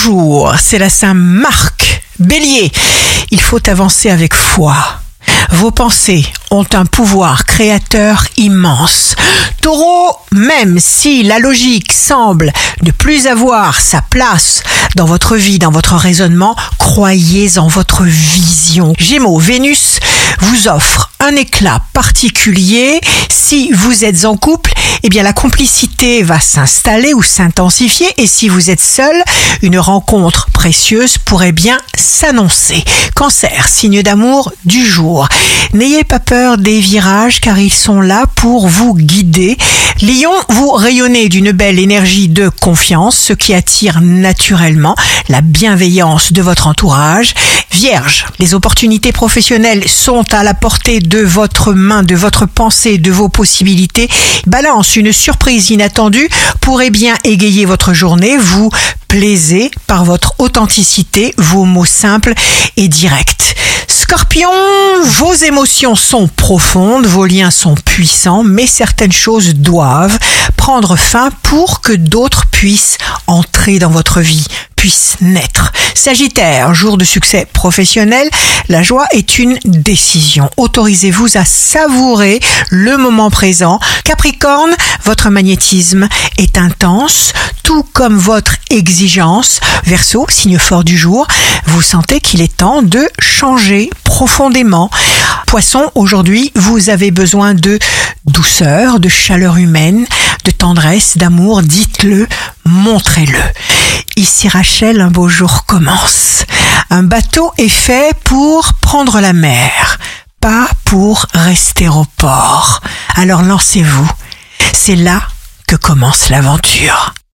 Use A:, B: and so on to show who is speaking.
A: Bonjour, c'est la Saint-Marc. Bélier, il faut avancer avec foi. Vos pensées ont un pouvoir créateur immense. Taureau, même si la logique semble ne plus avoir sa place dans votre vie, dans votre raisonnement, croyez en votre vision. Gémeaux, Vénus vous offre un éclat particulier. Si vous êtes en couple, eh bien la complicité va s'installer ou s'intensifier, et si vous êtes seul, une rencontre précieuse pourrait bien s'annoncer. Cancer, signe d'amour du jour. N'ayez pas peur des virages car ils sont là pour vous guider. Lion, vous rayonnez d'une belle énergie de confiance, ce qui attire naturellement la bienveillance de votre entourage. Vierge, les opportunités professionnelles sont à la portée de votre main, de votre pensée, de vos possibilités. Balance, une surprise inattendue pourrait bien égayer votre journée. Vous plaisez par votre authenticité, vos mots simples et directs. Scorpion, vos émotions sont profondes, vos liens sont puissants, mais certaines choses doivent prendre fin pour que d'autres puissent entrer dans votre vie, puissent naître. Sagittaire, jour de succès professionnel, la joie est une décision. Autorisez-vous à savourer le moment présent. Capricorne, votre magnétisme est intense, tout comme votre exigence. Verseau, signe fort du jour, vous sentez qu'il est temps de changer profondément. Poisson, aujourd'hui, vous avez besoin de douceur, de chaleur humaine, de tendresse, d'amour. Dites-le, montrez-le. Ici Rachel, un beau jour commence. Un bateau est fait pour prendre la mer, pas pour rester au port. Alors lancez-vous. C'est là que commence l'aventure.